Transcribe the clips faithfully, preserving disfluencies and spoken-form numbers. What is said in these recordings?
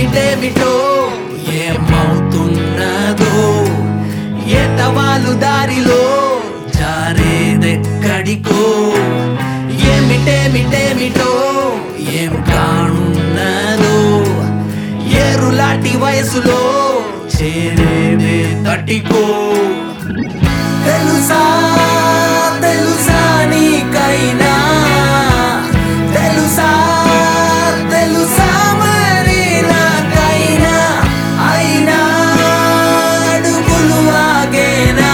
ఏమిటేమిటో ఏమవుతున్నదో ఎటవాలు దారిలో జారేదెక్కడికో ఏమిటేమిటేమిటో ఏం కానున్నదో ఏరులాంటి వయసులో చేరేదే తటికో తెలుసా తెలుసా నీకైనా తెలుసా తెలుసా మరి నాకైనా అయినా అడుగులు ఆగేనా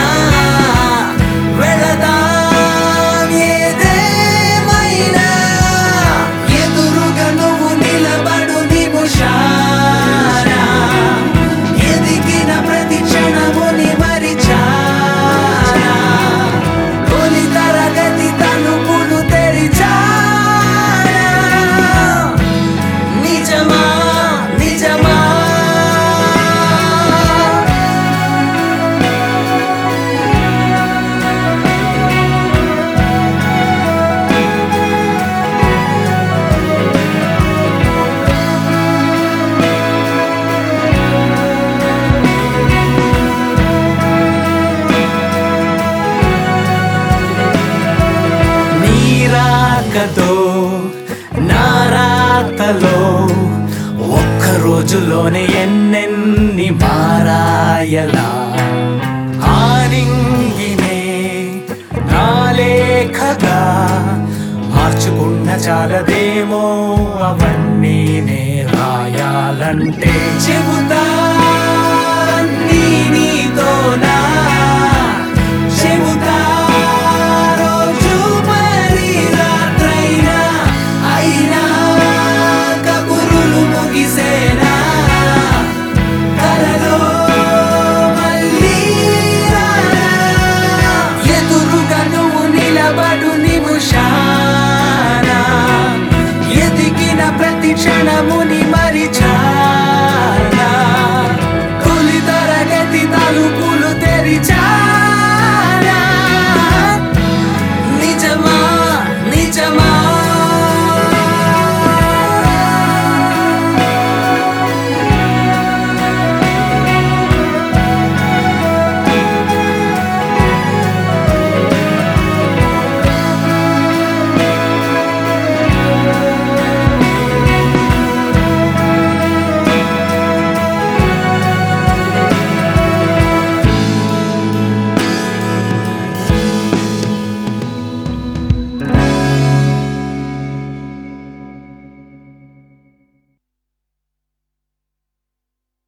వెళదాం ఏదేమైనా ఎదురుగా నువ్వు నిలబడు నిముషానా ఎదిగిన ప్రతి క్షణముని మరిచానా తొలి తరగతి తలుపులు తెరిచానా నిజమా నిజమా నీరాకతో నారాతలో ఒక్క రోజులోనే ఎన్నెన్ని మారాయలా ఆనింగినే నాలేఖగా మార్చుకున్న చాలదేమో అవన్నీ నే రాయాలంటే చెబుతా నీ నీతో నా